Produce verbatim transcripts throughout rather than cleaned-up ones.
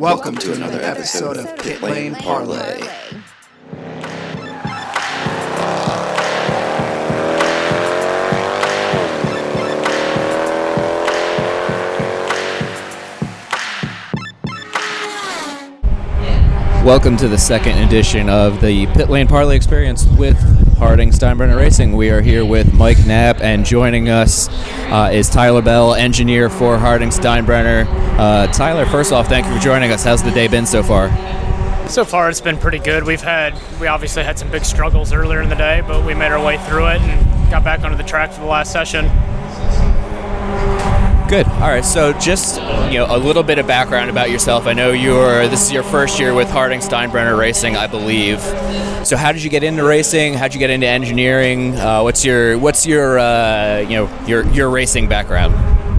Welcome to another episode of Pit Lane Parlay. Welcome to the second edition of the Pit Lane Parlay Experience with Harding Steinbrenner Racing. We are here with Mike Knapp, and joining us uh, is Tyler Bell, engineer for Harding Steinbrenner. Uh, Tyler, first off, thank you for joining us. How's the day been so far? So far, it's been pretty good. We've had, we obviously had some big struggles earlier in the day, but we made our way through it and got back onto the track for the last session. Good. All right. So just, you know, a little bit of background about yourself. I know you're, this is your first year with Harding Steinbrenner Racing, I believe. So how did you get into racing? How did you get into engineering? Uh, what's your, what's your, uh, you know, your, your racing background?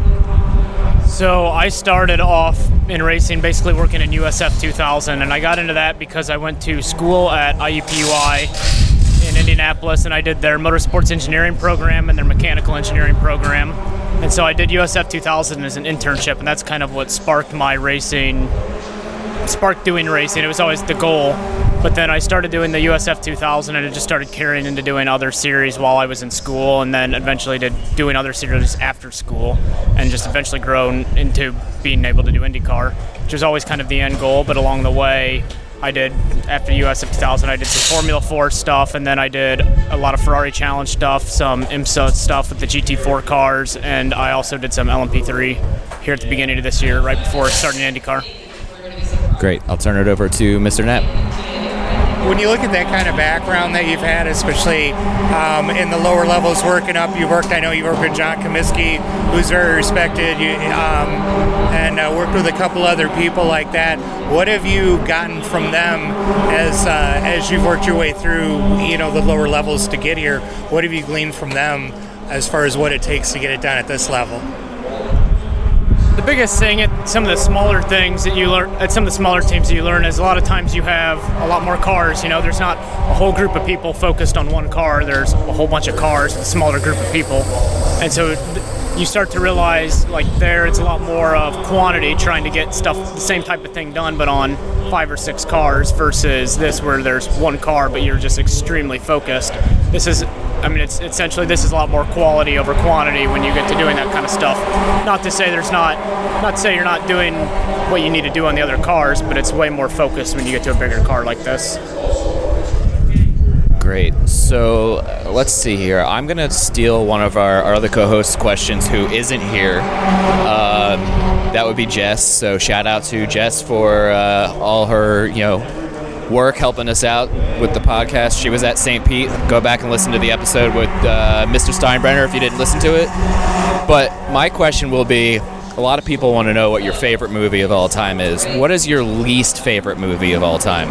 So I started off in racing basically working in U S F two thousand, and I got into that because I went to school at I U P U I in Indianapolis, and I did their motorsports engineering program and their mechanical engineering program. And so I did U S F two thousand as an internship, and that's kind of what sparked my racing, sparked doing racing. It was always the goal. But then I started doing the U S F two thousand, and it just started carrying into doing other series while I was in school, and then eventually did doing other series after school, and just eventually grown into being able to do IndyCar, which was always kind of the end goal. But along the way, I did, after U S F two thousand, I did some Formula four stuff, and then I did a lot of Ferrari Challenge stuff, some IMSA stuff with the G T four cars, and I also did some L M P three here at the beginning of this year, right before starting IndyCar. Great. I'll turn it over to Mister Knapp. When you look at that kind of background that you've had, especially um, in the lower levels working up, you've worked, I know you worked with John Comiskey, who's very respected, you, um, and uh, worked with a couple other people like that. What have you gotten from them as uh, as you've worked your way through, you know, the lower levels to get here? What have you gleaned from them as far as what it takes to get it done at this level? The biggest thing at some of the smaller things that you learn at some of the smaller teams that you learn is a lot of times you have a lot more cars. You know, there's not a whole group of people focused on one car. There's a whole bunch of cars with a smaller group of people, and so you start to realize, like, there it's a lot more of quantity, trying to get stuff, the same type of thing done, but on five or six cars, versus this where there's one car but you're just extremely focused. This is, I mean, it's essentially, this is a lot more quality over quantity when you get to doing that kind of stuff. Not to say there's not, not to say you're not doing what you need to do on the other cars, but it's way more focused when you get to a bigger car like this. Great. So uh, let's see here. I'm going to steal one of our, our other co-hosts' questions who isn't here. Uh, that would be Jess. So shout out to Jess for uh, all her, you know, work helping us out with the podcast. She was at Saint Pete. Go back and listen to the episode with uh, Mister Steinbrenner if you didn't listen to it. But my question will be, a lot of people want to know what your favorite movie of all time is. What is your least favorite movie of all time?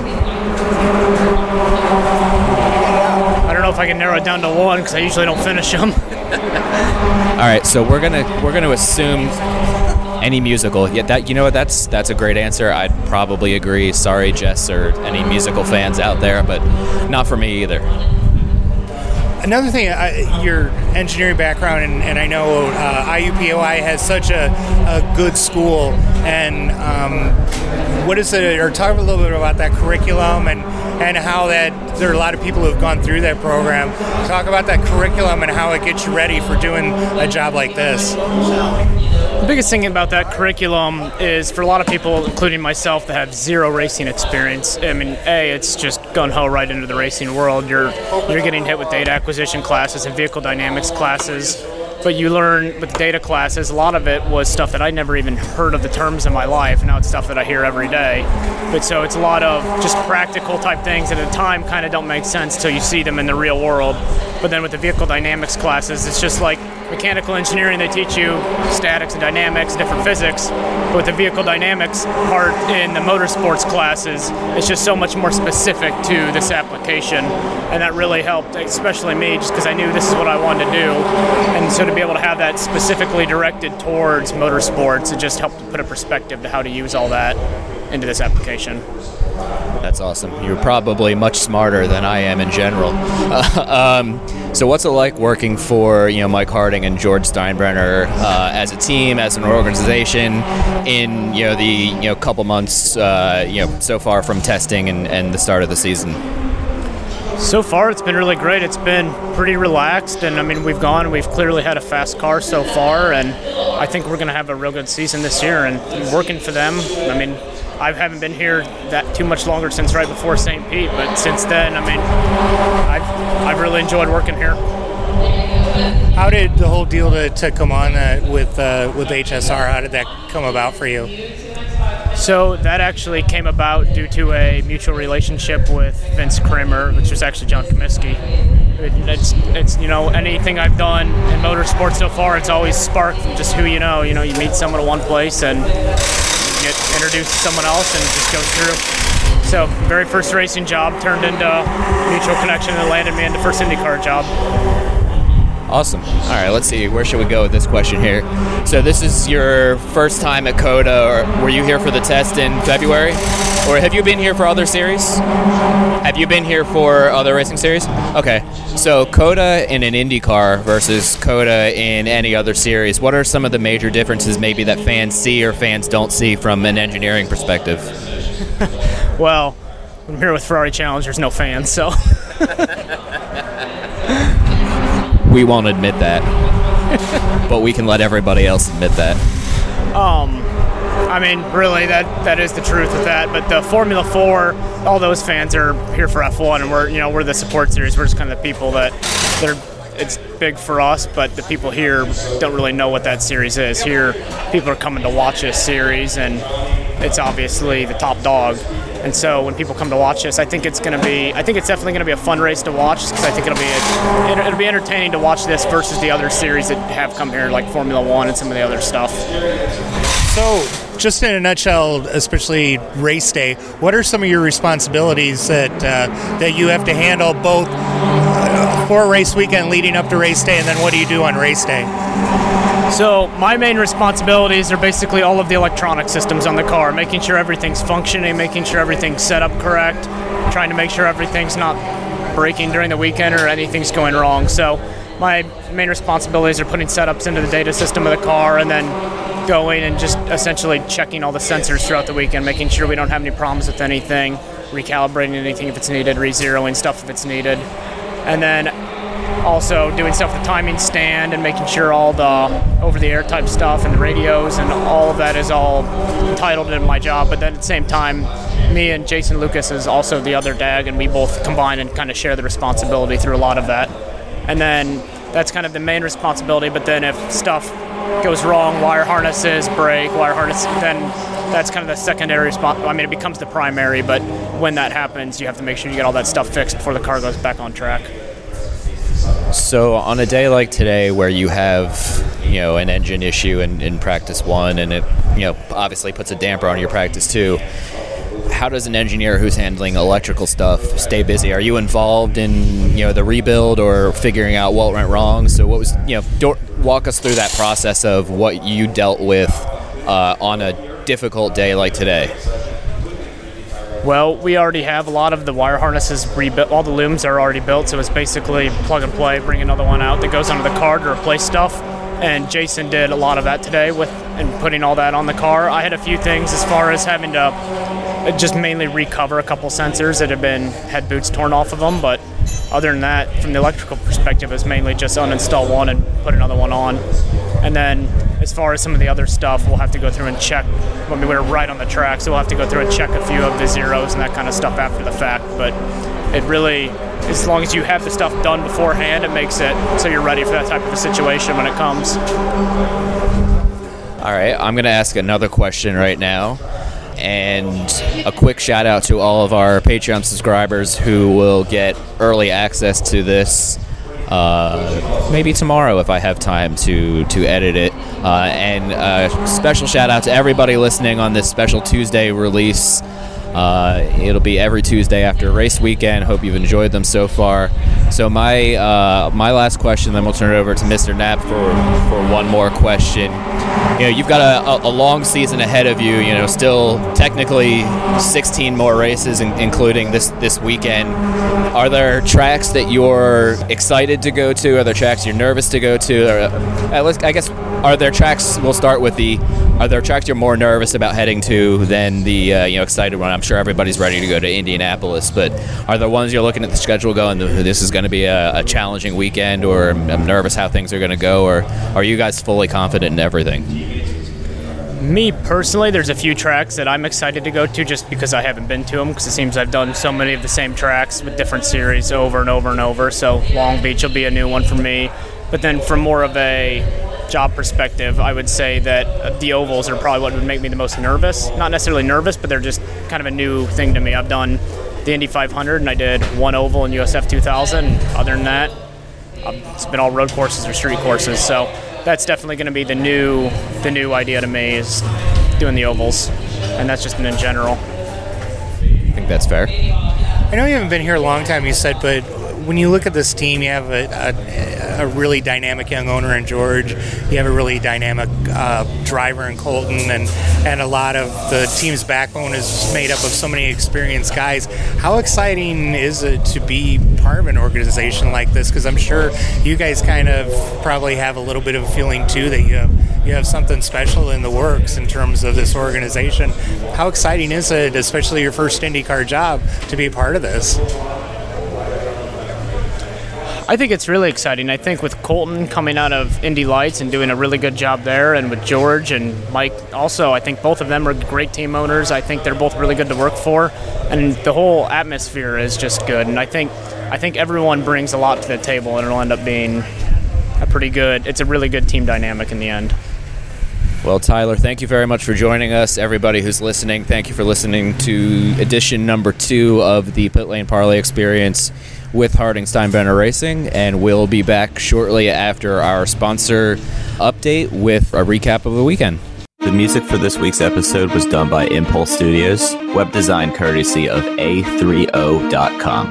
I don't know if I can narrow it down to one because I usually don't finish them. All right, so we're gonna we're gonna assume any musical. Yeah, that you know what? That's that's a great answer. I'd probably agree. Sorry, Jess, or any musical fans out there, but not for me either. Another thing, uh, your engineering background, and, and I know uh, I U P U I has such a, a good school, and um, what is it, or talk a little bit about that curriculum and, and how that, there are a lot of people who have gone through that program. Talk about that curriculum and how it gets you ready for doing a job like this. The biggest thing about that curriculum is, for a lot of people, including myself, that have zero racing experience, I mean, A, it's just gun-ho right into the racing world. You're you're getting hit with data acquisition classes and vehicle dynamics classes, but you learn with data classes, a lot of it was stuff that I never even heard of the terms in my life. Now it's stuff that I hear every day. But so it's a lot of just practical type things that at the time kind of don't make sense till you see them in the real world. But then with the vehicle dynamics classes, it's just like mechanical engineering, they teach you statics and dynamics, different physics. But with the vehicle dynamics part in the motorsports classes, it's just so much more specific to this application. And that really helped, especially me, just because I knew this is what I wanted to do. And so to be able to have that specifically directed towards motorsports, it just helped put a perspective to how to use all that. into this application. That's awesome. You're probably much smarter than I am in general. Uh, um, so what's it like working for, you know, Mike Harding and George Steinbrenner uh, as a team, as an organization, in, you know, the, you know, couple months, uh, you know, so far from testing and, and the start of the season? So far, it's been really great. It's been pretty relaxed, and I mean, we've gone, we've clearly had a fast car so far, and I think we're going to have a real good season this year, and working for them, I mean, I haven't been here that too much longer since right before Saint Pete, but since then, I mean, I've, I've really enjoyed working here. How did the whole deal to, to come on uh, with uh, with H S R, how did that come about for you? So that actually came about due to a mutual relationship with Vince Kramer, which was actually John Comiskey. It, it's, it's, you know, anything I've done in motorsports so far, it's always sparked from just who you know. You know, you meet someone at one place and get introduced to someone else and it just goes through. So very first racing job turned into a mutual connection that landed me into first IndyCar job. Awesome. All right, let's see. Where should we go with this question here? So this is your first time at COTA, or were you here for the test in February? Or have you been here for other series? Have you been here for other racing series? Okay. So COTA in an IndyCar versus COTA in any other series, what are some of the major differences maybe that fans see or fans don't see from an engineering perspective? Well, I'm here with Ferrari Challenge. There's no fans, so... We won't admit that, but we can let everybody else admit that. Um, I mean, really, that that is the truth with that. But the Formula Four, all those fans are here for F one, and we're you know we're the support series. We're just kind of the people that they're. It's big for us, but the people here don't really know what that series is. Here, people are coming to watch this series, and it's obviously the top dog. And so when people come to watch this, I think it's going to be, I think it's definitely going to be a fun race to watch, because I think it'll be, a, it'll be entertaining to watch this versus the other series that have come here, like Formula One and some of the other stuff. So, just in a nutshell, especially race day, what are some of your responsibilities that uh, that you have to handle both uh, for race weekend leading up to race day, and then what do you do on race day? So my main responsibilities are basically all of the electronic systems on the car, making sure everything's functioning, making sure everything's set up correct, trying to make sure everything's not breaking during the weekend or anything's going wrong. So my main responsibilities are putting setups into the data system of the car, and then going and just essentially checking all the sensors throughout the weekend, making sure we don't have any problems with anything, recalibrating anything if it's needed, re-zeroing stuff if it's needed, and then also doing stuff with the timing stand and making sure all the over-the-air type stuff and the radios and all of that is all entitled in my job. But then at the same time, me and Jason Lucas is also the other D A G, and we both combine and kind of share the responsibility through a lot of that. And then that's kind of the main responsibility, but then if stuff goes wrong, wire harnesses break, wire harness, then that's kind of the secondary response. I mean, it becomes the primary, but when that happens, you have to make sure you get all that stuff fixed before the car goes back on track. So on a day like today where you have, you know, an engine issue in, in practice one, and it, you know, obviously puts a damper on your practice two, how does an engineer who's handling electrical stuff stay busy? Are you involved in, you know, the rebuild or figuring out what went wrong? So what was, you know, do, walk us through that process of what you dealt with uh, on a difficult day like today. Well, we already have a lot of the wire harnesses rebuilt. All the looms are already built, so it's basically plug and play, bring another one out that goes onto the car to replace stuff. And Jason did a lot of that today with and putting all that on the car. I had a few things as far as having to just mainly recover a couple sensors that had been had boots torn off of them, but other than that, from the electrical perspective, it's mainly just uninstall one and put another one on. And then as far as some of the other stuff, we'll have to go through and check. I mean, we're right on the track, so we'll have to go through and check a few of the zeros and that kind of stuff after the fact. But it really, as long as you have the stuff done beforehand, it makes it so you're ready for that type of a situation when it comes. All right, I'm going to ask another question right now. And a quick shout out to all of our Patreon subscribers who will get early access to this uh, maybe tomorrow if I have time to, to edit it. Uh, and a special shout out to everybody listening on this special Tuesday release. Uh, it'll be every Tuesday after a race weekend. Hope you've enjoyed them so far. So my uh, my last question, then we'll turn it over to Mister Knapp for for one more question. You know, you've got a, a long season ahead of you. You know, still technically sixteen more races, in, including this this weekend. Are there tracks that you're excited to go to? Are there tracks you're nervous to go to? Or, uh, let's, I guess, are there tracks? We'll start with the. Are there tracks you're more nervous about heading to than the uh, you know excited one? I'm sure everybody's ready to go to Indianapolis, but are there ones you're looking at the schedule going, this is going to be a, a challenging weekend, or I'm nervous how things are going to go, or are you guys fully confident in everything? Me personally, there's a few tracks that I'm excited to go to just because I haven't been to them, because it seems I've done so many of the same tracks with different series over and over and over. So Long Beach will be a new one for me. But then from more of a job perspective, I would say that the ovals are probably what would make me the most nervous. Not necessarily nervous, but they're just kind of a new thing to me. I've done the Indy five hundred, and I did one oval in U S F two thousand. Other than that, it's been all road courses or street courses. So that's definitely going to be the new the new idea to me, is doing the ovals, and that's just in general. I think that's fair. I know you haven't been here a long time, you said, but when you look at this team, you have a, a, a really dynamic young owner in George. You have a really dynamic uh, driver in Colton, and, and a lot of the team's backbone is made up of so many experienced guys. How exciting is it to be part of an organization like this? Because I'm sure you guys kind of probably have a little bit of a feeling, too, that you have you have something special in the works in terms of this organization. How exciting is it, especially your first IndyCar job, to be a part of this? I think it's really exciting. I think with Colton coming out of Indy Lights and doing a really good job there, and with George and Mike also, I think both of them are great team owners. I think they're both really good to work for, and the whole atmosphere is just good. And I think I think everyone brings a lot to the table, and it'll end up being a pretty good, it's a really good team dynamic in the end. Well, Tyler, thank you very much for joining us. Everybody who's listening, thank you for listening to edition number two of the Pit Lane Parlay Experience with Harding Steinbrenner Racing, and we'll be back shortly after our sponsor update with a recap of the weekend. The music for this week's episode was done by Impulse Studios, web design courtesy of A three O dot com.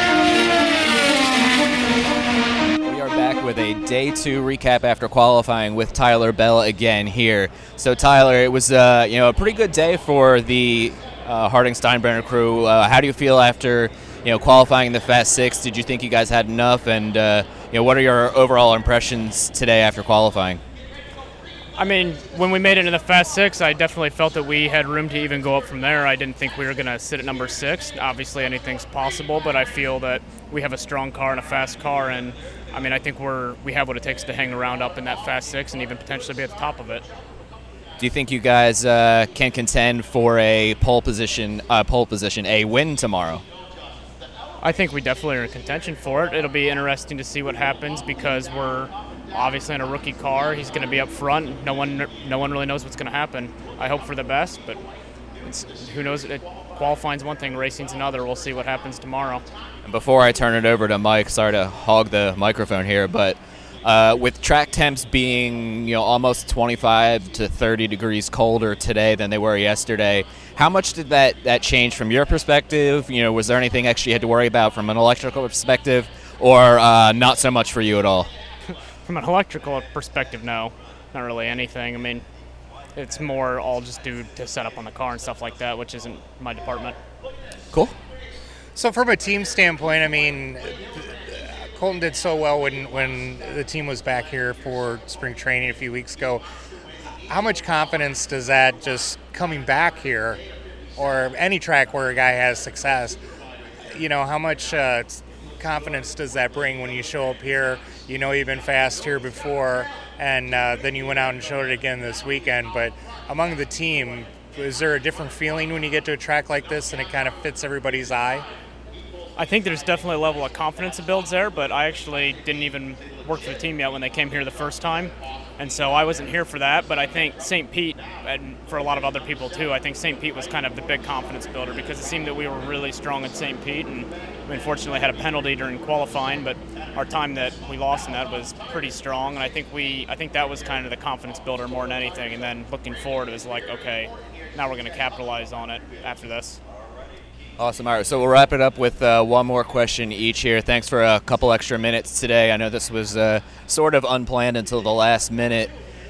We are back with a day two recap after qualifying with Tyler Bell again here. So Tyler, it was uh, you know a pretty good day for the uh, Harding Steinbrenner crew. Uh, how do you feel after you know, qualifying in the Fast Six? Did you think you guys had enough? And, uh, you know, what are your overall impressions today after qualifying? I mean, when we made it into the Fast Six, I definitely felt that we had room to even go up from there. I didn't think we were going to sit at number six. Obviously, anything's possible, but I feel that we have a strong car and a fast car, and, I mean, I think we're we have what it takes to hang around up in that Fast Six and even potentially be at the top of it. Do you think you guys uh, can contend for a pole position, uh, pole position, a win tomorrow? I think we definitely are in contention for it. It'll be interesting to see what happens, because we're obviously in a rookie car. He's going to be up front. No one, no one really knows what's going to happen. I hope for the best, but it's, who knows? It, qualifying's one thing, racing's another. We'll see what happens tomorrow. And before I turn it over to Mike, sorry to hog the microphone here, but uh, with track temps being you know almost twenty-five to thirty degrees colder today than they were yesterday, how much did that, that change from your perspective? You know, was there anything extra you had to worry about from an electrical perspective, or uh, not so much for you at all? From an electrical perspective, no, not really anything. I mean, it's more all just due to setup on the car and stuff like that, which isn't my department. Cool. So from a team standpoint, I mean, Colton did so well when, when the team was back here for spring training a few weeks ago. How much confidence does that just coming back here, or any track where a guy has success, you know, how much uh, confidence does that bring when you show up here? You know you've been fast here before, and uh, then you went out and showed it again this weekend. But among the team, is there a different feeling when you get to a track like this and it kind of fits everybody's eye? I think there's definitely a level of confidence that builds there, but I actually didn't even work for the team yet when they came here the first time. And so I wasn't here for that, but I think Saint Pete, and for a lot of other people too, I think Saint Pete was kind of the big confidence builder, because it seemed that we were really strong at Saint Pete, and we unfortunately had a penalty during qualifying, but our time that we lost in that was pretty strong, and I think we, I think that was kind of the confidence builder more than anything. And then looking forward, it was like, okay, now we're going to capitalize on it after this. Awesome. All right, so we'll wrap it up with uh, one more question each here. Thanks for a couple extra minutes today. I know this was uh, sort of unplanned until the last minute.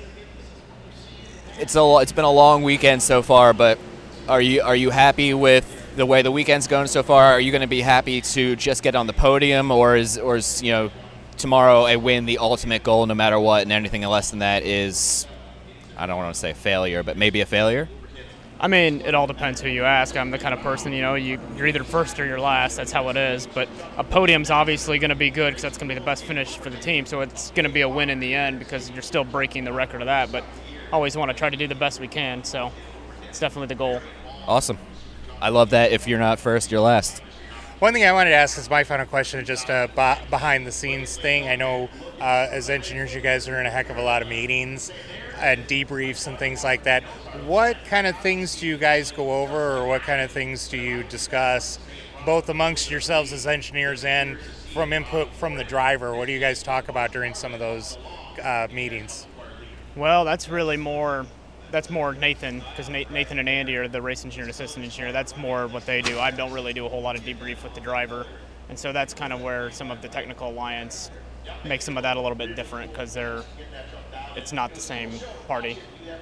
It's a it's been a long weekend so far, but are you are you happy with the way the weekend's going so far? Are you going to be happy to just get on the podium, or is or is you know tomorrow a win the ultimate goal no matter what, and anything less than that is, I don't want to say failure, but maybe a failure? I mean, it all depends who you ask. I'm the kind of person, you know, you, you're either first or you're last. That's how it is. But a podium's obviously going to be good because that's going to be the best finish for the team. So it's going to be a win in the end because you're still breaking the record of that. But always want to try to do the best we can. So it's definitely the goal. Awesome. I love that. If you're not first, you're last. One thing I wanted to ask is my final question is just a b- behind-the-scenes thing. I know uh, as engineers, you guys are in a heck of a lot of meetings and debriefs and things like that. What kind of things do you guys go over, or what kind of things do you discuss, both amongst yourselves as engineers and from input from the driver? What do you guys talk about during some of those uh, meetings? Well, that's really more... That's more Nathan, because Nathan and Andy are the race engineer and assistant engineer. That's more what they do. I don't really do a whole lot of debrief with the driver. And so that's kind of where some of the technical alliance makes some of that a little bit different, because they're it's not the same party.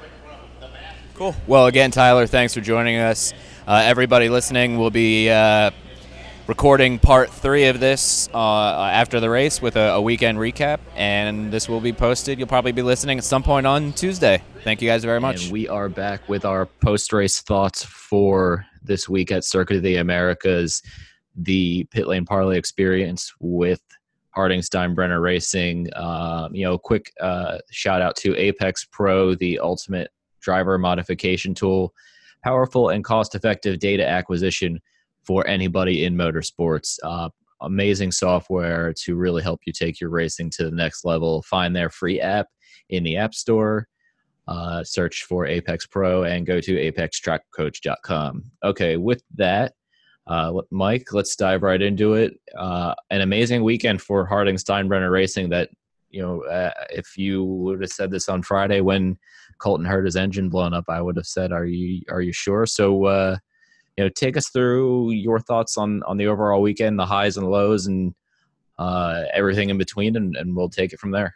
Cool. Well, again, Tyler, thanks for joining us. Uh, everybody listening will be uh, recording part three of this uh, after the race with a, a weekend recap, and this will be posted. You'll probably be listening at some point on Tuesday. Thank you guys very much. And we are back with our post-race thoughts for this week at Circuit of the Americas, the pit lane parlay experience with Harding Steinbrenner Racing. Uh, you know, quick uh, shout out to Apex Pro, the ultimate driver modification tool, powerful and cost-effective data acquisition for anybody in motorsports. Uh, amazing software to really help you take your racing to the next level. Find their free app in the App Store. Uh, search for Apex Pro and go to apex track coach dot com. Okay, with that, uh, Mike, let's dive right into it. Uh, an amazing weekend for Harding Steinbrenner Racing that, you know, uh, if you would have said this on Friday when Colton heard his engine blown up, I would have said, are you are you sure? So, uh, you know, take us through your thoughts on, on the overall weekend, the highs and lows, and uh, everything in between, and, and we'll take it from there.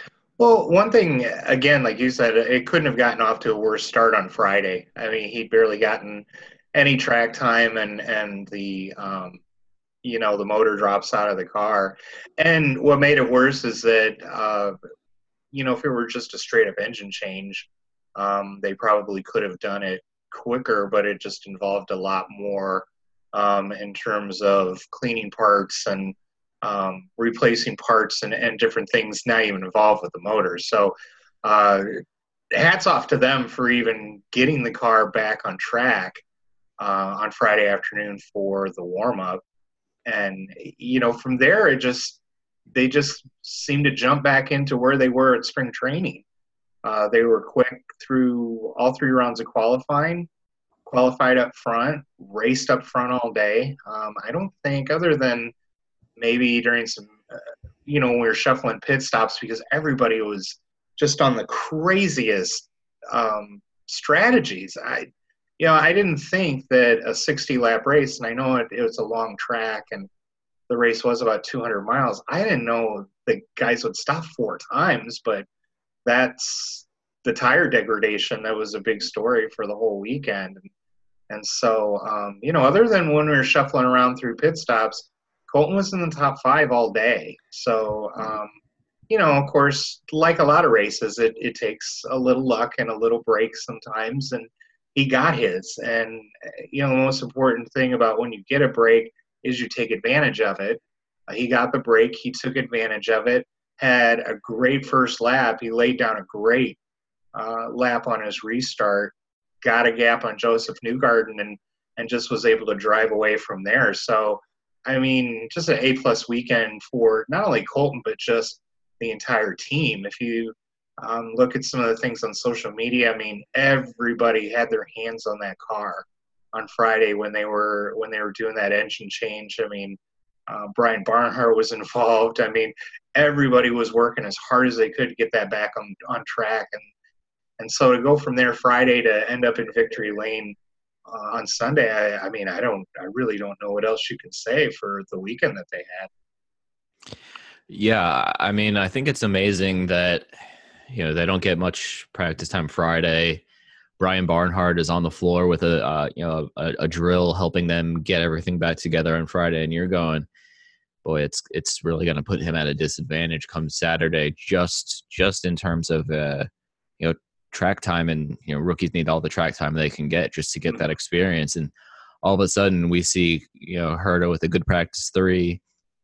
Well, one thing, again, like you said, it couldn't have gotten off to a worse start on Friday. I mean, he'd barely gotten any track time, and, and the, um, you know, the motor drops out of the car. And what made it worse is that, uh, you know, if it were just a straight-up engine change, um, they probably could have done it quicker, but it just involved a lot more um, in terms of cleaning parts and um, replacing parts and, and different things not even involved with the motor. So uh, hats off to them for even getting the car back on track uh, on Friday afternoon for the warm-up. And, you know, from there, it just, they just seemed to jump back into where they were at spring training. Uh, they were quick through all three rounds of qualifying, qualified up front, raced up front all day. Um, I don't think, other than maybe during some, uh, you know, when we were shuffling pit stops, because everybody was just on the craziest um, strategies. I, you know, I didn't think that a sixty-lap race, and I know it, it was a long track, and the race was about two hundred miles. I didn't know the guys would stop four times, but that's the tire degradation that was a big story for the whole weekend. And, and so, um, you know, other than when we were shuffling around through pit stops, Colton was in the top five all day. So, um, you know, of course, like a lot of races, it, it takes a little luck and a little break sometimes, and he got his. And, you know, the most important thing about when you get a break is you take advantage of it. Uh, he got the break. He took advantage of it, had a great first lap. He laid down a great uh, lap on his restart, got a gap on Joseph Newgarden, and, and just was able to drive away from there. So, I mean, just an A-plus weekend for not only Colton, but just the entire team. If you um, look at some of the things on social media, I mean, everybody had their hands on that car on Friday when they were when they were doing that engine change. I mean, uh, Brian Barnhart was involved. I mean, everybody was working as hard as they could to get that back on, on track. And and so to go from there Friday to end up in victory lane uh, on Sunday, I, I mean, I don't, I really don't know what else you can say for the weekend that they had. Yeah, I mean, I think it's amazing that, you know, they don't get much practice time Friday. Brian Barnhart is on the floor with a, uh, you know, a, a drill helping them get everything back together on Friday. And you're going, boy, it's it's really going to put him at a disadvantage come Saturday, just just in terms of uh, you know, track time, and you know, rookies need all the track time they can get just to get that experience. And all of a sudden, we see, you know, Herta with a good practice three,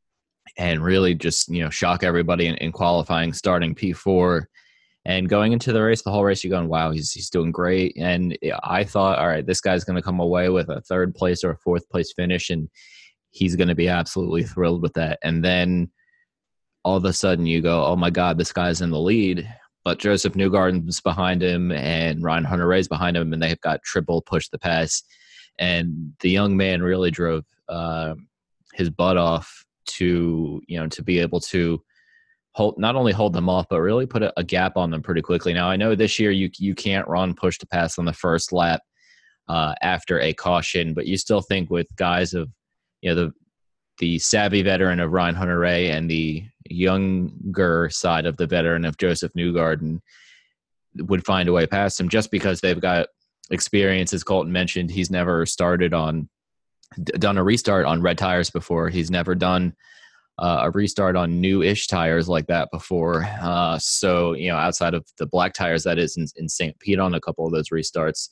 and really just, you know, shock everybody in, in qualifying, starting P four, and going into the race, the whole race, you're going, wow, he's he's doing great. And I thought, all right, this guy's going to come away with a third place or a fourth place finish, and he's going to be absolutely thrilled with that. And then all of a sudden you go, oh my God, this guy's in the lead. But Joseph Newgarden's behind him and Ryan Hunter-Reay's behind him, and they've got triple push the pass. And the young man really drove uh, his butt off to, you know, to be able to hold, not only hold them off, but really put a, a gap on them pretty quickly. Now, I know this year you you can't run push to pass on the first lap uh, after a caution, but you still think with guys of, you know, the the savvy veteran of Ryan Hunter-Reay and the younger side of the veteran of Joseph Newgarden would find a way past him, just because they've got experience. As Colton mentioned, he's never started on, done a restart on red tires before. He's never done uh, a restart on new-ish tires like that before. Uh, so, you know, outside of the black tires, that is in, in Saint Pete on a couple of those restarts.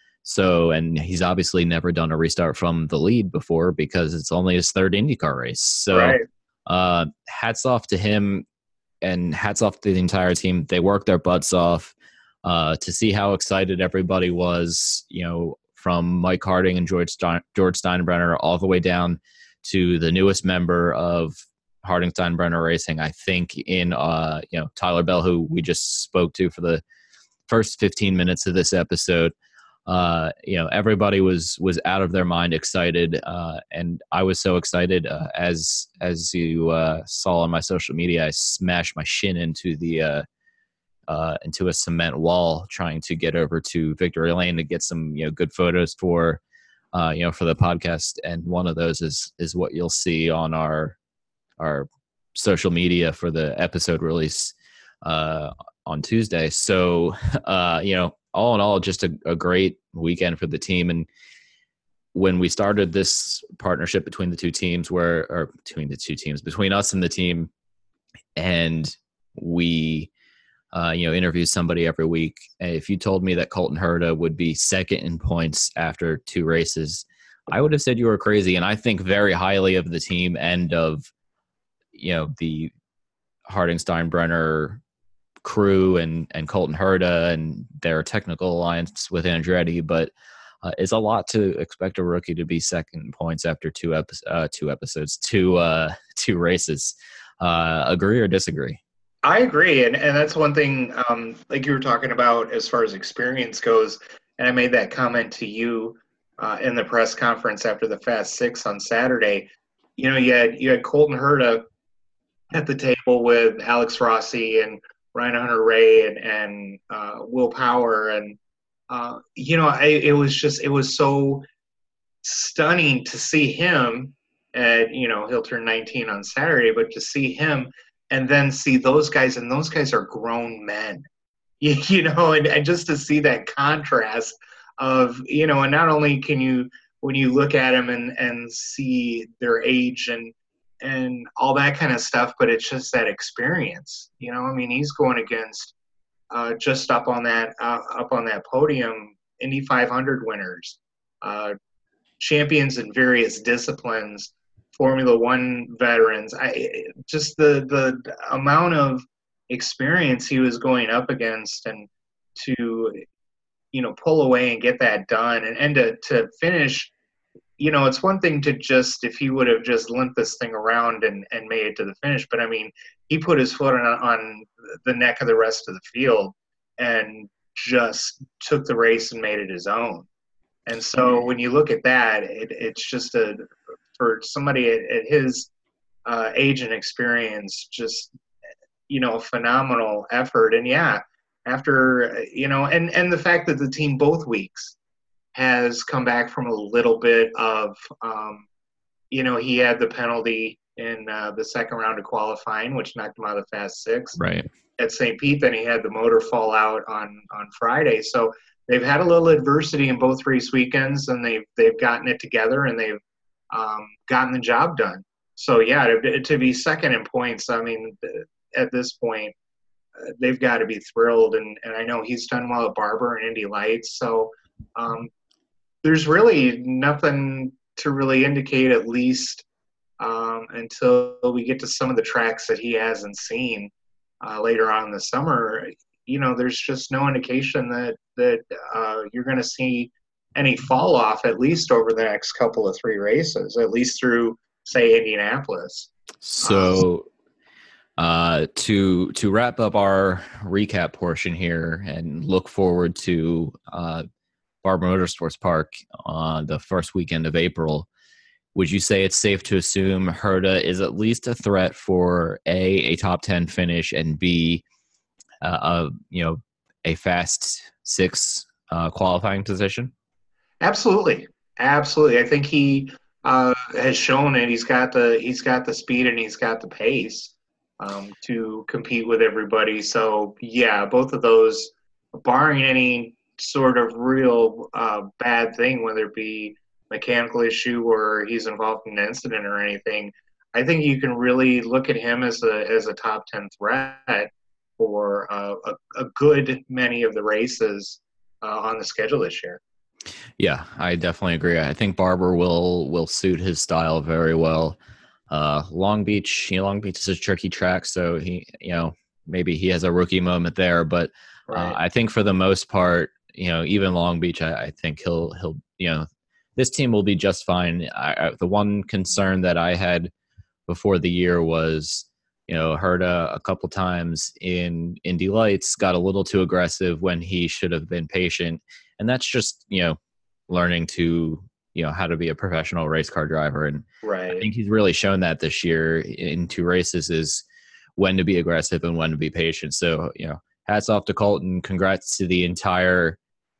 So, and he's obviously never done a restart from the lead before because it's only his third IndyCar race. So, right. uh, hats off to him, and hats off to the entire team. They worked their butts off uh, to see how excited everybody was, you know, from Mike Harding and George Stein, George Steinbrenner all the way down to the newest member of Harding Steinbrenner Racing, I think, in, uh, you know, Tyler Bell, who we just spoke to for the first fifteen minutes of this episode. Uh, you know, everybody was was out of their mind excited, uh, and I was so excited. Uh, as as you uh, saw on my social media, I smashed my shin into the uh, uh, into a cement wall trying to get over to Victory Lane to get some, you know, good photos for uh, you know, for the podcast. And one of those is is what you'll see on our our social media for the episode release uh, on Tuesday. So uh, you know. All in all, just a, a great weekend for the team. And when we started this partnership between the two teams, where, or between the two teams, between us and the team, and we, uh, you know, interview somebody every week, if you told me that Colton Herta would be second in points after two races, I would have said you were crazy. And I think very highly of the team and of, you know, the Harding Steinbrenner crew and and Colton Herta and their technical alliance with Andretti, but uh, it's a lot to expect a rookie to be second in points after two epi- uh, two episodes, two uh, two races. Uh, agree or disagree? I agree, and and that's one thing, um, like you were talking about as far as experience goes. And I made that comment to you uh, in the press conference after the Fast Six on Saturday. You know, you had you had Colton Herta at the table with Alex Rossi and Ryan Hunter-Reay and, and uh, Will Power. And, uh, you know, I, it was just, it was so stunning to see him at, you know, he'll turn nineteen on Saturday, but to see him and then see those guys, and those guys are grown men, you, you know, and, and just to see that contrast of, you know, and not only can you, when you look at them and, and see their age and, and all that kind of stuff, but it's just that experience, you know. I mean, he's going against uh, just up on that uh, up on that podium, Indy five hundred winners, uh, champions in various disciplines, Formula One veterans. I just the the amount of experience he was going up against, and to, you know, pull away and get that done, and, and to to finish. You know, it's one thing to just, if he would have just limped this thing around and, and made it to the finish, but I mean, he put his foot on, on the neck of the rest of the field and just took the race and made it his own. And so when you look at that, it, it's just a, for somebody at, at his uh, age and experience, just, you know, a phenomenal effort. And yeah, after, you know, and, and the fact that the team both weeks has come back from a little bit of, um, you know, he had the penalty in uh, the second round of qualifying, which knocked him out of the Fast Six Right. at Saint Pete. Then he had the motor fall out on, on Friday. So they've had a little adversity in both race weekends, and they've they've gotten it together, and they've um, gotten the job done. So yeah, to, to be second in points, I mean, at this point, uh, they've got to be thrilled. And, and I know he's done well at Barber and Indy Lights. So um, there's really nothing to really indicate, at least um, until we get to some of the tracks that he hasn't seen uh, later on in the summer. You know, there's just no indication that that uh, you're going to see any fall off, at least over the next couple of three races, at least through, say, Indianapolis. So uh, to to wrap up our recap portion here and look forward to uh, Barber Motorsports Park on the first weekend of April, would you say it's safe to assume Herta is at least a threat for A, a top ten finish, and B, uh, a, you know, a fast six uh, qualifying position? Absolutely, absolutely. I think he uh, has shown it. He's got the he's got the speed and he's got the pace um, to compete with everybody. So yeah, both of those, barring any sort of real uh, bad thing, whether it be mechanical issue or he's involved in an incident or anything, I think you can really look at him as a as a top ten threat for uh, a, a good many of the races uh, on the schedule this year. Yeah, I definitely agree. I think Barber will will suit his style very well. Uh, Long Beach, you know, Long Beach is a tricky track, so he, you know, maybe he has a rookie moment there. But Right. uh, I think for the most part, you know, even Long Beach, I, I think he'll he'll you know, this team will be just fine. I, I, the one concern that I had before the year was, you know, Herta a couple times in Indy Lights got a little too aggressive when he should have been patient. And that's just, you know, learning to, you know, how to be a professional race car driver. And Right. I think he's really shown that this year in two races, is when to be aggressive and when to be patient. So, you know, hats off to Colton. Congrats to the entire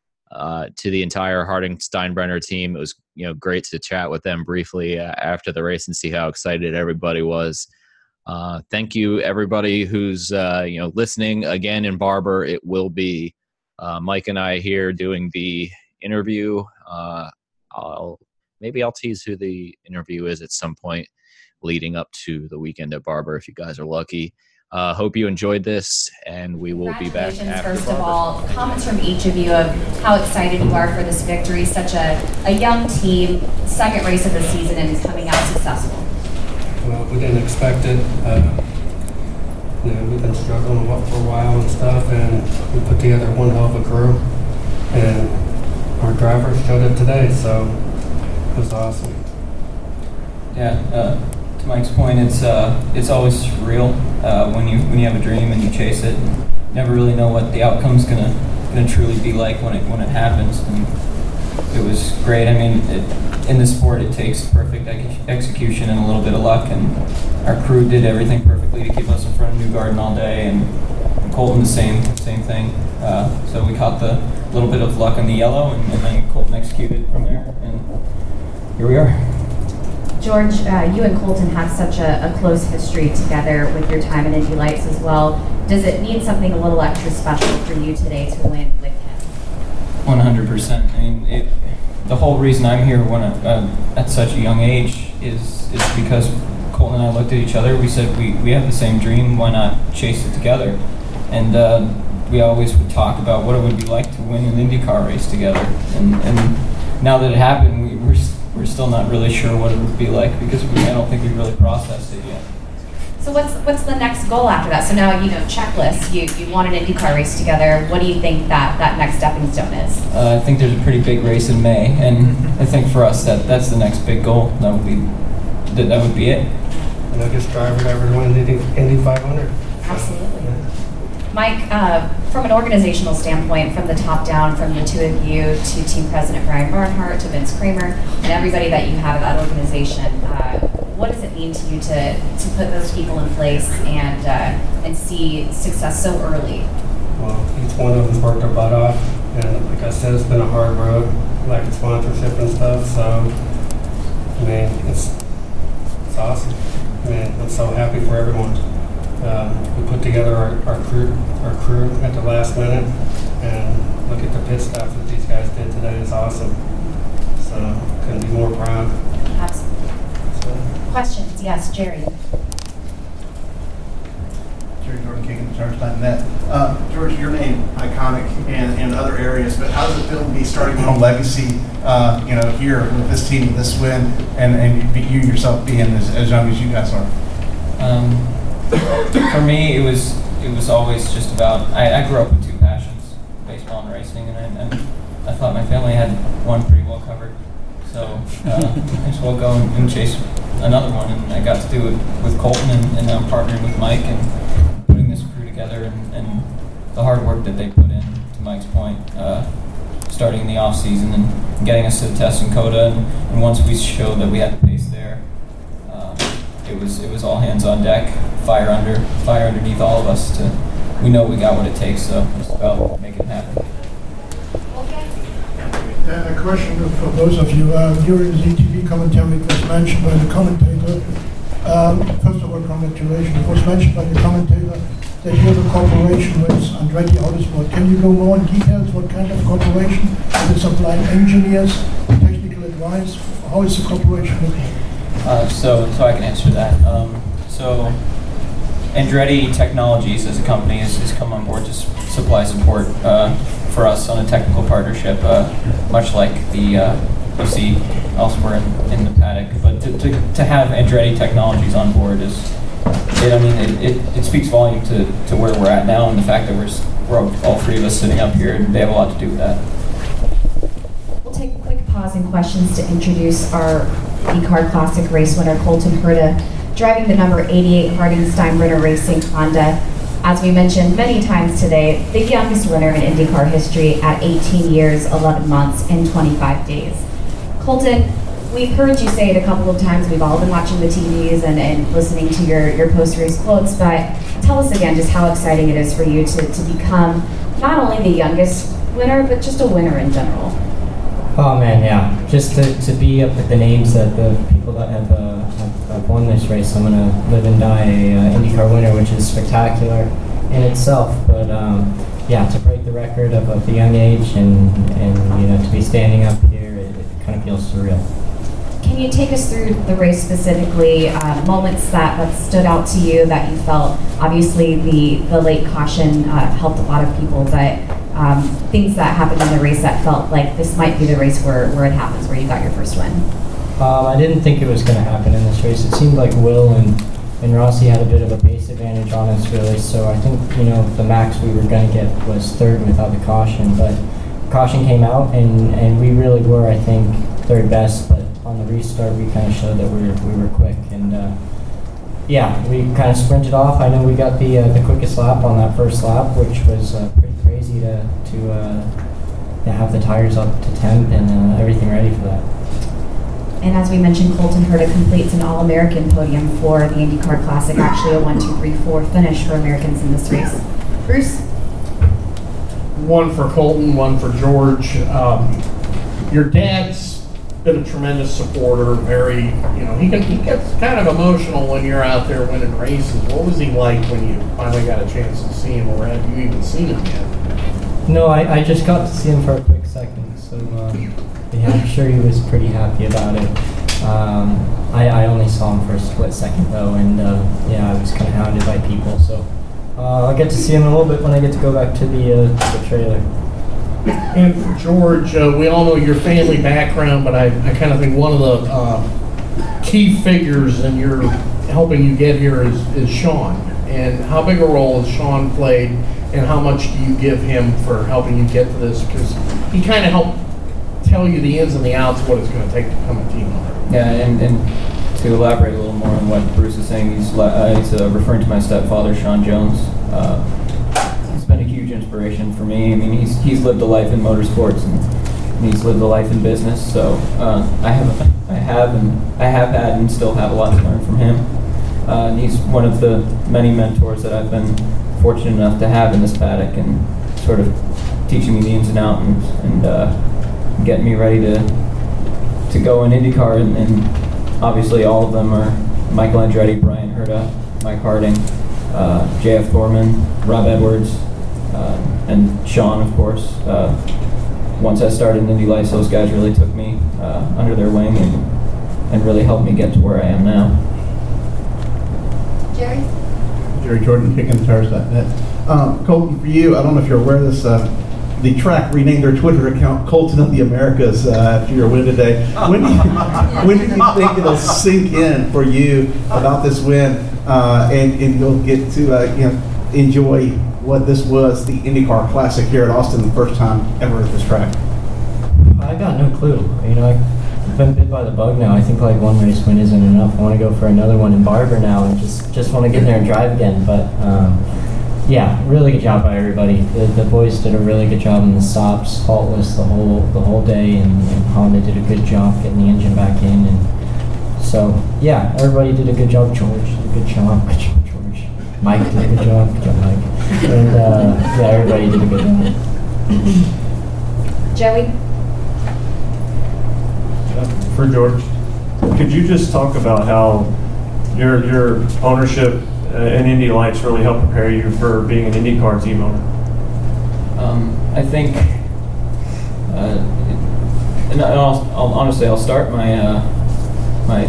uh, to the entire Harding Steinbrenner team. It was, you know, great to chat with them briefly uh, after the race and see how excited everybody was. Uh, thank you, everybody who's uh, you know, listening. Again, in Barber, it will be uh, Mike and I here doing the interview. Uh, I'll maybe I'll tease who the interview is at some point leading up to the weekend at Barber, if you guys are lucky. Uh, hope you enjoyed this, and we will be back after First Barber. of all, comments from each of you of how excited you are for this victory. Such a, a young team, second race of the season, and coming out successful. Well, we didn't expect it. Uh, you know, we've been struggling for a while and stuff, and we put together one hell of a crew, and our drivers showed it today, so it was awesome. Yeah, uh, to Mike's point, it's uh, it's always surreal uh, when you when you have a dream and you chase it. And never really know what the outcome's gonna gonna truly be like when it when it happens. And it was great. I mean, it, in this sport, it takes perfect ex- execution and a little bit of luck. And our crew did everything perfectly to keep us in front of New Garden all day, and, and Colton the same same thing. Uh, so we caught the little bit of luck on the yellow, and, and then Colton executed from there, and here we are. George, uh, you and Colton have such a, a close history together with your time in Indy Lights as well. Does it need something a little extra special for you today to win with him? one hundred percent. I mean, it, the whole reason I'm here when I, uh, at such a young age is is because Colton and I looked at each other. We said we, we have the same dream. Why not chase it together? And uh, we always would talk about what it would be like to win an IndyCar race together. And, and now that it happened, we, we're we're still not really sure what it would be like because we, I don't think we've really processed it yet. So what's what's the next goal after that? So now, you know, checklist, you, you won an IndyCar race together. What do you think that, that next stepping stone is? Uh, I think there's a pretty big race in May, and I think for us that that's the next big goal. That would be that, that would be it. The youngest driver ever to win Indy, Indy five hundred. Absolutely. Yeah. Mike, uh, from an organizational standpoint, from the top down, from the two of you to team president Brian Barnhart, to Vince Kramer, and everybody that you have at that organization, uh, what does it mean to you to, to put those people in place and uh, and see success so early? Well, each one of them's worked their butt off, and like I said, it's been a hard road. like the sponsorship and stuff. So, I mean, it's it's awesome. I mean, I'm so happy for everyone. Uh, we put together our, our crew our crew at the last minute, and look at the pit stops that these guys did today. It's awesome. So, couldn't be more proud. Absolutely. So. Questions? Yes, Jerry. Jerry Jordan King, Charge dot net. Uh, George, your name iconic in, in other areas, but how does it feel to be starting your own legacy, uh, you know, here with this team, with this win, and, and you yourself being as, as young as you guys are? Um, for me, it was it was always just about. I, I grew up with two passions: baseball and racing, and I, and I thought my family had one pretty well covered. So uh, I just well go and, and chase another one, and I got to do it with Colton, and, and now I'm partnering with Mike and putting this crew together, and, and the hard work that they put in. To Mike's point, uh, starting in the off season and getting us to the test in Coda, and, and once we showed that we had the pace there, uh, it was it was all hands on deck, fire under, fire underneath all of us. To we know we got what it takes, so it's about making it happen. Uh, a question for both of you. Uh, during the T V commentary, it was mentioned by the commentator. Um, first of all, congratulations. It was mentioned by the commentator that you have a cooperation with Andretti Autosport. Can you go more in details? What kind of cooperation? Is it supplying engineers, technical advice? How is the cooperation looking? Uh, so, so I can answer that. Um, so, Andretti Technologies as a company has, has come on board to s- supply support uh, for us on a technical partnership, uh, much like the uh, you see elsewhere in, in the paddock. But to, to, to have Andretti Technologies on board is, it, I mean, it, it, it speaks volume to, to where we're at now, and the fact that we're, s- we're all three of us sitting up here, and they have a lot to do with that. We'll take a quick pause in questions to introduce our IndyCar Classic race winner, Colton Herta, driving the number eighty-eight Harding Steinbrenner Racing Honda. As we mentioned many times today, the youngest winner in IndyCar history at eighteen years, eleven months, and twenty-five days. Colton, we've heard you say it a couple of times. We've all been watching the T Vs and, and listening to your, your post-race quotes, but tell us again just how exciting it is for you to, to become not only the youngest winner, but just a winner in general. Oh man, yeah. Just to, to be up with the names that the people that have, uh, have, have won this race, I'm gonna live and die a uh, IndyCar winner, which is spectacular in itself. But um, yeah, to break the record of, of the young age and, and you know to be standing up here, it, it kind of feels surreal. Can you take us through the race specifically, uh, moments that, that stood out to you that you felt? Obviously, the, the late caution uh, helped a lot of people, but um, things that happened in the race that felt like this might be the race where, where it happens, where you got your first win. Um, I didn't think it was going to happen in this race. It seemed like Will and, and Rossi had a bit of a pace advantage on us, really. So I think, you know, the max we were going to get was third without the caution. But caution came out, and, and we really were, I think, third best. But on the restart, we kind of showed that we were, we were quick. And uh, yeah, we kind of sprinted off. I know we got the uh, the quickest lap on that first lap, which was uh, pretty crazy to, to uh, to have the tires up to temp and uh, everything ready for that. And as we mentioned, Colton Herta completes an All-American podium for the IndyCar Classic, actually a one, two, three, four finish for Americans in this race. Bruce? One for Colton, one for George. Um, your dad's been a tremendous supporter, very, you know, he, can, he gets kind of emotional when you're out there winning races. What was he like when you finally got a chance to see him, or have you even seen him yet? No, I, I just got to see him for a quick second, so uh, yeah, I'm sure he was pretty happy about it. Um, I, I only saw him for a split second though, and uh, yeah, I was kind of hounded by people, so uh, I'll get to see him in a little bit when I get to go back to the, uh, the trailer. And for George, uh, we all know your family background, but I, I kind of think one of the uh, key figures in your helping you get here is, is Sean. And how big a role has Sean played, and how much do you give him for helping you get to this? Because he kind of helped tell you the ins and the outs of what it's going to take to become a team owner. Yeah, and, and to elaborate a little more on what Bruce is saying, he's, uh, he's uh, referring to my stepfather, Sean Jones. Uh, he's been a huge inspiration for me. I mean, he's he's lived a life in motorsports, and, and he's lived a life in business. So uh, I have I have and I have had and still have a lot to learn from him. Uh, and he's one of the many mentors that I've been fortunate enough to have in this paddock, and sort of teaching me the ins and outs, and, and uh, getting me ready to to go in IndyCar, and, and obviously all of them are Michael Andretti, Brian Herta, Mike Harding, uh, J F Thorman, Rob Edwards, uh, and Sean, of course. Uh, once I started in Indy Lights, those guys really took me uh, under their wing and, and really helped me get to where I am now. Jerry? Jerry Jordan, kicking tires dot net. Um, Colton, for you, I don't know if you're aware of this. Uh, the track renamed their Twitter account Colton of the Americas uh, after your win today. When do you, when do you think it'll sink in for you about this win, uh, and, and you'll get to uh, you know enjoy what this was, the IndyCar Classic here at Austin, the first time ever at this track? I got no clue. You know, I've been bit by the bug now. I think like one race win isn't enough. I want to go for another one in Barber now, and just just want to get there and drive again. But um, yeah, really good job by everybody. The, the boys did a really good job in the stops, faultless the whole the whole day, and, and Honda did a good job getting the engine back in. And so yeah, everybody did a good job. George did a good job. Good job, George. Mike did a good job. Good job, Mike. And uh, yeah, everybody did a good job. Joey? For George, could you just talk about how your your ownership uh, in Indy Lights really helped prepare you for being an IndyCar team owner? Um, I think, uh, and I'll, I'll, honestly, I'll start my uh, my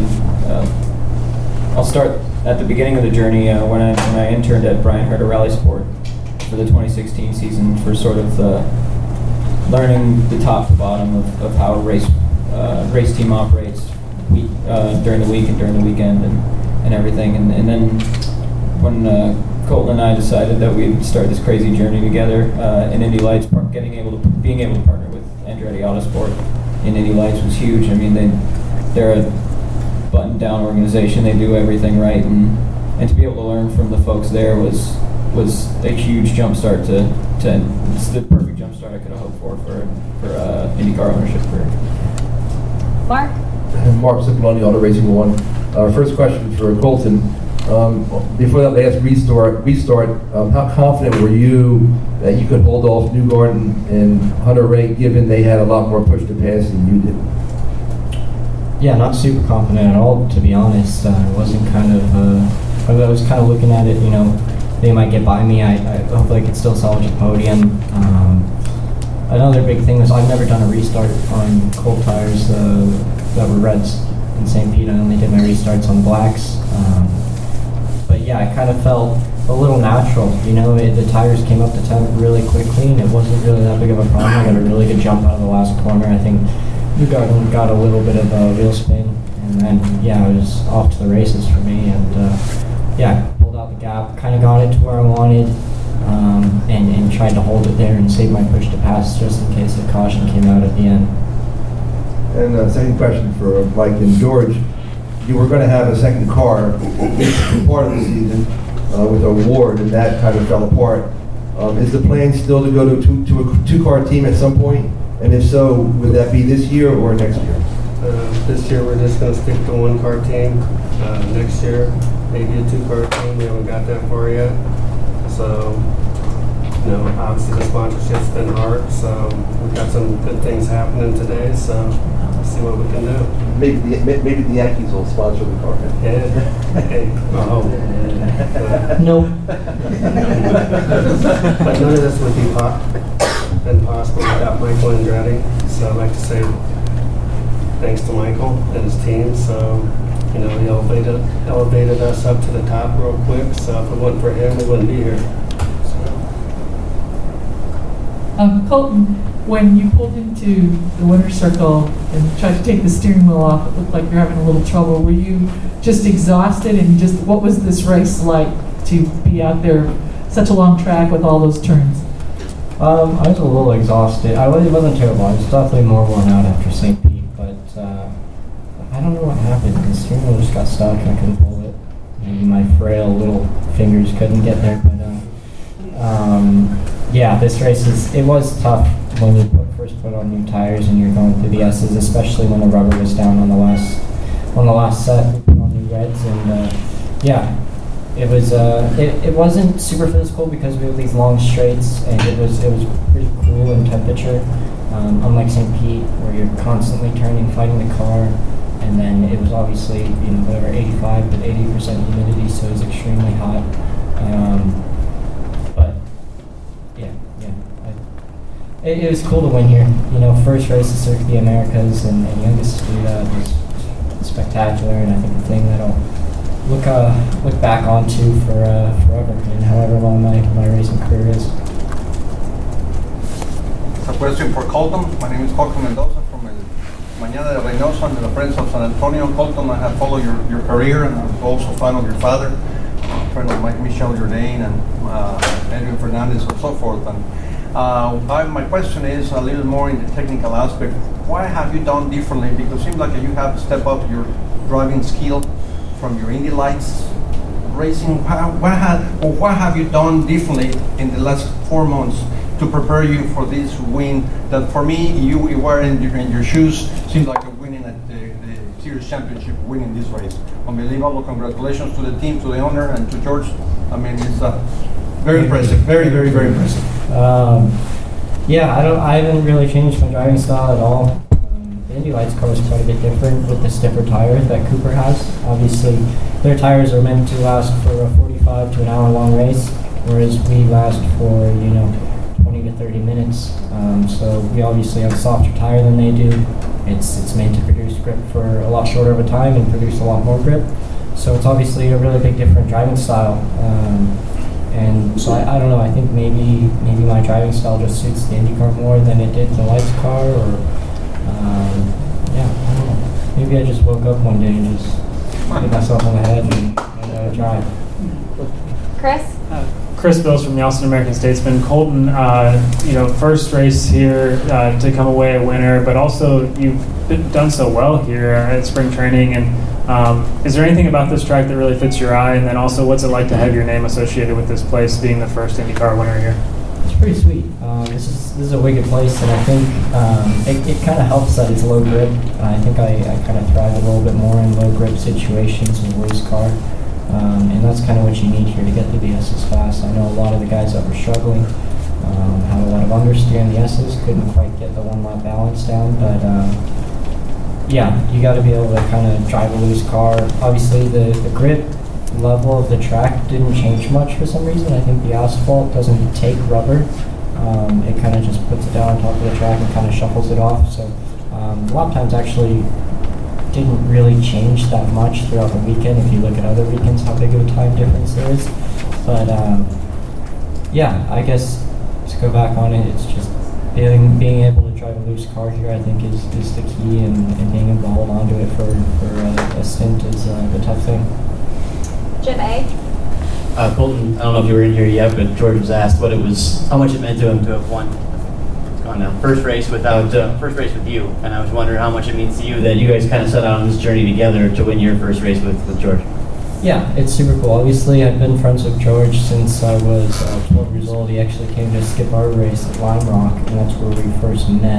uh, I'll start at the beginning of the journey uh, when I when I interned at Brian Herta Rally Sport for the twenty sixteen season, for sort of the learning the top to bottom of, of how a race uh, race team operates week, uh, during the week and during the weekend and, and everything. And, and then when uh, Colton and I decided that we'd start this crazy journey together uh, in Indy Lights, par- getting able to being able to partner with Andretti Autosport in Indy Lights was huge. I mean, they they're a buttoned-down organization. They do everything right, and and to be able to learn from the folks there was was a huge jump start to to it's the perfect jump start I could have hoped for for for uh, IndyCar ownership career. Mark? Mark Cipollone, Auto Racing One. Our first question for Colton. Um, before that last restart, restart, um, how confident were you that you could hold off Newgarden and Hunter Ray, given they had a lot more push to pass than you did? Yeah, not super confident at all, to be honest. Uh, I wasn't kind of, uh, I was kind of looking at it, you know, they might get by me. I, I hopefully I could still salvage the podium. Um, another big thing was I've never done a restart on cold tires uh, that were reds in Saint Pete. I only did my restarts on blacks. Um, but yeah, I kind of felt a little natural. You know, it, the tires came up to temp really quickly, and it wasn't really that big of a problem. I got a really good jump out of the last corner. I think we got got a little bit of a wheel spin, and then yeah, it was off to the races for me. And uh, yeah, pulled out the gap, kind of got it to where I wanted, um, and and tried to hold it there and save my push to pass just in case the caution came out at the end. And uh, second question for Mike and George. You were going to have a second car part of the season uh, with a Ward, and that kind of fell apart. Um, is the plan still to go to, to, to a two-car team at some point? And if so, would that be this year or next year? Uh, this year we're just going to stick to one car team. Uh, next year, maybe a two car team. We haven't got that far yet. So, you know, obviously the sponsorship's been hard. So we've got some good things happening today. So we'll see what we can do. Maybe the, maybe the Yankees will sponsor the car. Yeah. Hey, oh. But, nope. But none of this would be po- been possible without Michael Andretti. So I'd like to say thanks to Michael and his team. So, you know, he elevated, elevated us up to the top real quick. So if it wasn't for him, we wouldn't be here. Um, Colton, when you pulled into the winner's circle and tried to take the steering wheel off, it looked like you're having a little trouble. Were you just exhausted, and just what was this race like to be out there, such a long track with all those turns? Um, I was a little exhausted. I wasn't, it wasn't terrible. I was definitely more worn out after Saint Pete, but uh, I don't know what happened. The steering wheel just got stuck and I couldn't pull it. Maybe my frail little fingers couldn't get there, but uh, um, yeah, this race is, it was tough when you put, first put on new tires and you're going through the S's, especially when the rubber was down on the last on the last set. We put on new reds, and uh, yeah, it was uh, it, it wasn't super physical because we have these long straights, and it was it was pretty cool in temperature. Um, unlike Saint Pete, where you're constantly turning, fighting the car, and then it was obviously, you know, whatever, eighty-five, but eighty percent humidity, so it was extremely hot. Um, but, yeah, yeah. I, it, it was cool to win here. You know, first race at Circuit of the Americas, and, and youngest to do that was spectacular, and I think the thing that I'll look uh, look back onto for uh, forever, and however long my, my racing career is. A question for Colton. My name is Jorge Mendoza from El Mañana de Reynosa and the Friends of San Antonio. Colton, I have followed your, your career, and I'm also a fan of your father, a friend of Mike Michel Jourdain and uh, Adrian Fernandez and so forth. And uh, I, my question is a little more in the technical aspect. Why have you done differently? Because it seems like you have to step up your driving skill from your Indy Lights racing. What have, or what have you done differently in the last four months to prepare you for this win? That for me, you, you were in your, in your shoes, seems like you're winning at the, the Series Championship, winning this race. Unbelievable. Congratulations to the team, to the owner, and to George. I mean, it's uh, very impressive. Very, very, very impressive. Um, yeah, I don't. I haven't really changed my driving style at all. Um, the Indy Lights car is quite a bit different with the stiffer tires that Cooper has. Obviously, their tires are meant to last for a forty-five to an hour long race, whereas we last for, you know, twenty to thirty minutes. Um, so we obviously have a softer tire than they do. It's it's made to produce grip for a lot shorter of a time and produce a lot more grip. So it's obviously a really big different driving style. Um, and so I, I don't know, I think maybe maybe my driving style just suits the Indy car more than it did the Lights car, or um, yeah, I don't know. Maybe I just woke up one day and just hit myself on the head and, and uh, drive. Chris? Chris Bills from the Austin American Statesman. Colton, uh, you know, first race here uh, to come away a winner, but also you've been, done so well here at spring training. And um, is there anything about this track that really fits your eye? And then also, what's it like to have your name associated with this place, being the first IndyCar winner here? It's pretty sweet. Um, this is this is a wicked place, and I think um, it, it kind of helps that it's low grip. I think I, I kind of thrive a little bit more in low grip situations in a race car. Um, and that's kind of what you need here to get through the S's fast. I know a lot of the guys that were struggling um, had a lot of understeer in the S's, couldn't quite get the one lap balance down, but um, yeah, you got to be able to kind of drive a loose car. Obviously, the, the grip level of the track didn't change much for some reason. I think the asphalt doesn't take rubber. Um, it kind of just puts it down on top of the track and kind of shuffles it off. So um, lap times actually didn't really change that much throughout the weekend. If you look at other weekends, how big of a time difference there is. But um, yeah, I guess to go back on it, it's just being being able to drive a loose car here, I think, is, is the key, and, and being able to hold on to it for, for a, a stint is uh, the tough thing. Jim A. Uh, Colton, I don't know if you were in here yet, but George was asked what it was, how much it meant to him to have won. It's gone now. First race without, uh, first race with you, and I was wondering how much it means to you that you guys kind of set out on this journey together to win your first race with, with George. Yeah, it's super cool. Obviously, I've been friends with George since I was uh, twelve years old. He actually came to skip our race at Lime Rock, and that's where we first met.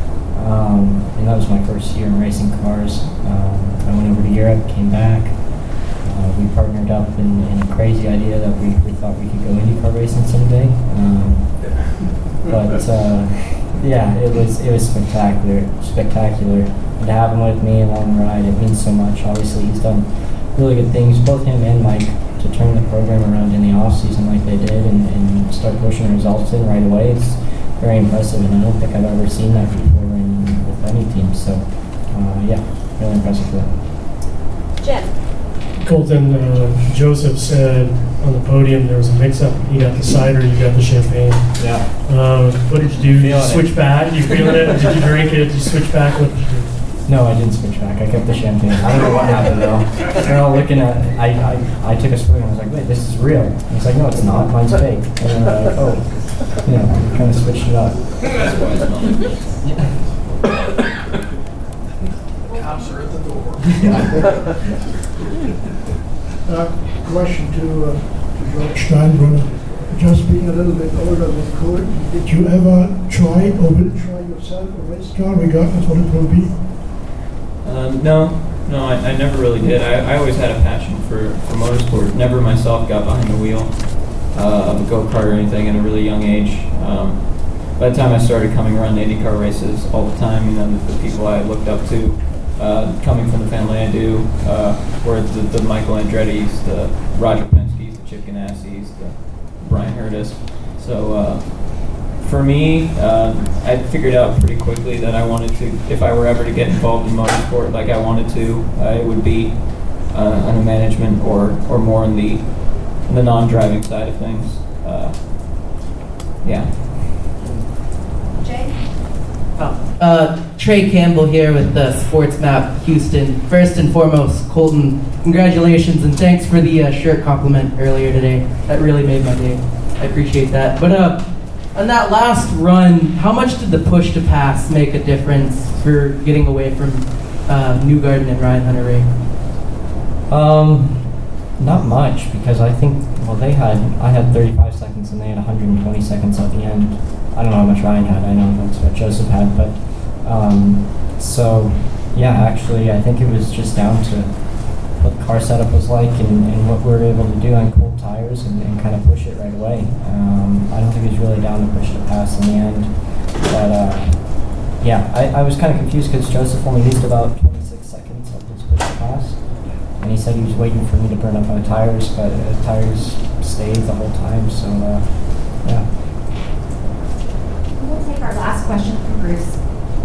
Um, and that was my first year in racing cars. Um, I went over to Europe, came back. Uh, we partnered up in, in a crazy idea that we, we thought we could go IndyCar racing someday. Um, but uh, yeah, it was it was spectacular, spectacular. And to have him with me along the ride, it means so much. Obviously, he's done really good things, both him and Mike, to turn the program around in the off season like they did, and, and start pushing results in right away. It's very impressive, and I don't think I've ever seen that before in, with any team. So uh, yeah, really impressive for that. Jim. Colton, uh, Joseph said on the podium there was a mix-up. You got the cider, you got the champagne. Yeah. Uh, what did you do? Did you Feeling switch it. back? You feeling it? Did you drink it? Did you switch back? What did you do? No, I didn't switch back. I kept the champagne. I don't know what happened though. They're all looking at. I, I, I took a swig and I was like, "Wait, this is real." And he's like, "No, it's not. Mine's fake." And uh, oh, you know, kind of switched it up. Cops are at the door. uh, question to, uh, to George Steinbrenner. Just being a little bit older than Kurt, did you ever try or will try yourself a race car, regardless what it will be? Um, no, no, I, I never really did. I, I always had a passion for, for motorsport. Never myself got behind the wheel uh, of a go-kart or anything at a really young age. Um, by the time I started coming around IndyCar races all the time, you know, the, the people I looked up to, uh, coming from the family I do, uh, were the, the Michael Andretti's, the Roger Penske's, the Chip Ganassi's, the Brian Hurtis. So uh, for me, uh, I figured out pretty quickly that I wanted to, if I were ever to get involved in motorsport like I wanted to, uh, it would be uh, in the management or, or more in the, in the non-driving side of things. Uh, yeah. Jay? Oh, uh, Trey Campbell here with the Sports Map Houston. First and foremost, Colton, congratulations and thanks for the uh, shirt compliment earlier today. That really made my day. I appreciate that. But uh, on that last run, how much did the push to pass make a difference for getting away from uh, Newgarden and Ryan Hunter-Reay? Um, not much, because I think, well, they had, I had thirty-five seconds and they had one hundred twenty seconds at the end. I don't know how much Ryan had, I know that's what Joseph had, but, um, so, yeah, actually, I think it was just down to what the car setup was like and, and what we were able to do on cold tires and, and kind of push it right away. Um, I don't think it was really down to push to pass in the end, but, uh, yeah, I, I was kind of confused because Joseph only used about twenty-six seconds of his push to pass. And he said he was waiting for me to burn up my tires, but uh, tires stayed the whole time, so uh, yeah. We'll take our last question from Bruce.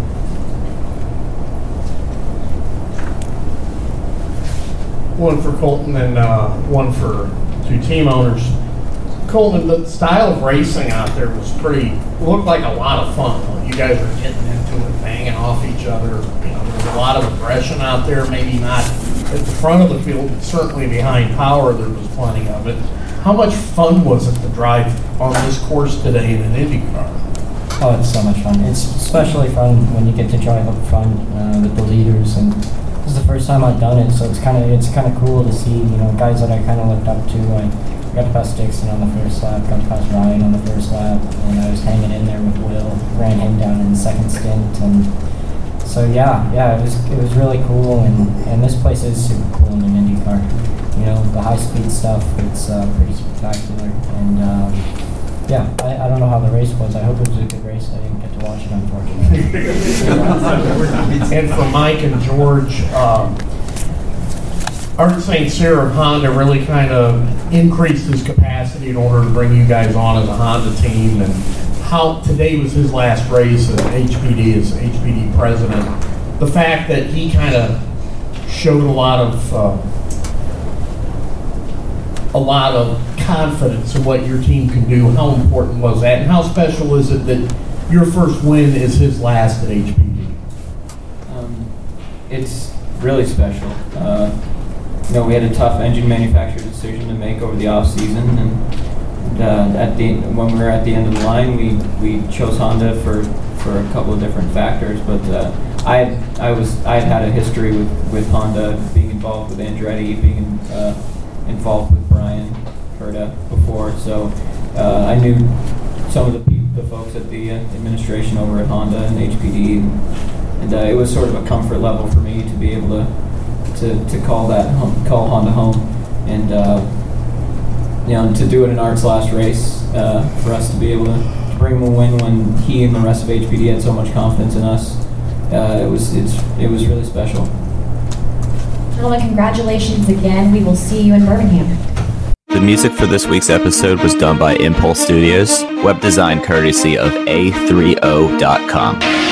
One for Colton and uh, one for two team owners. Colton, the style of racing out there was pretty, looked like a lot of fun. You guys were getting into it, banging off each other. You know, there was a lot of aggression out there, maybe not at the front of the field, but certainly behind power there was plenty of it. How much fun was it to drive on this course today in an IndyCar? Oh, it's so much fun. It's especially fun when you get to drive up front uh, with the leaders, and this is the first time I've done it, so it's kind of it's kind of cool to see, you know, guys that I kind of looked up to. I got to pass Dixon on the first lap, got to pass Ryan on the first lap, and I was hanging in there with Will, ran him down in the second stint, and so yeah, yeah, it was it was really cool, and, and this place is super cool in an IndyCar. You know, the high speed stuff, it's uh, pretty spectacular, and um, yeah, I, I don't know how the race was. I hope it was a good race. I didn't get to watch it, unfortunately. And for Mike and George, um, Art Saint Cyr of Honda really kind of increased his capacity in order to bring you guys on as a Honda team, and how today was his last race as H P D, as H P D president. The fact that he kind of showed a lot of uh, a lot of confidence in what your team can do. How important was that, and how special is it that your first win is his last at H P D? Um, it's really special. Uh, you know, we had a tough engine manufacturer decision to make over the off season, and, and uh, at the when we were at the end of the line, we we chose Honda for for a couple of different factors. But uh, I I was I had had a history with with Honda, being involved with Andretti, being uh, involved with Brian Herta before, so uh, I knew some of the people, the folks at the uh, administration over at Honda and H P D, and, and uh, it was sort of a comfort level for me to be able to to, to call that home, call Honda home, and uh, you know, to do it in Art's last race, uh, for us to be able to, to bring him a win when he and the rest of H P D had so much confidence in us, uh, it was it's it was really special. Gentlemen, congratulations again. We will see you in Birmingham. The music for this week's episode was done by Impulse Studios, web design courtesy of A three O dot com.